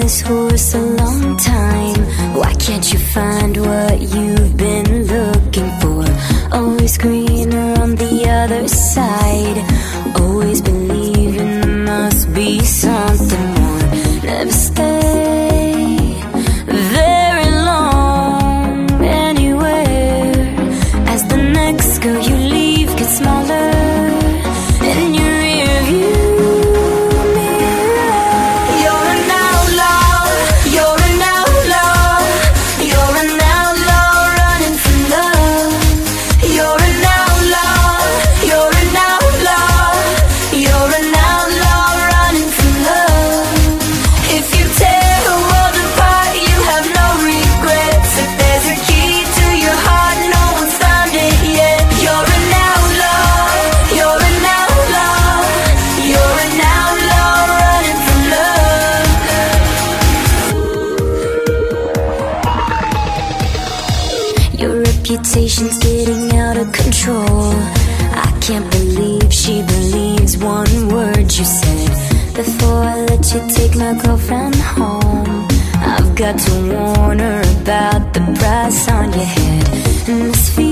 this horse a long time. Why can't you find what you've been looking for? Always greener on the other side. Always believing there must be something more. Never stay very long anywhere, as the next girl you leave gets smaller in your rear view. Your reputation's getting out of control. I can't believe she believes one word you said. Before I let you take my girlfriend home, I've got to warn her about the price on your head. And this feeling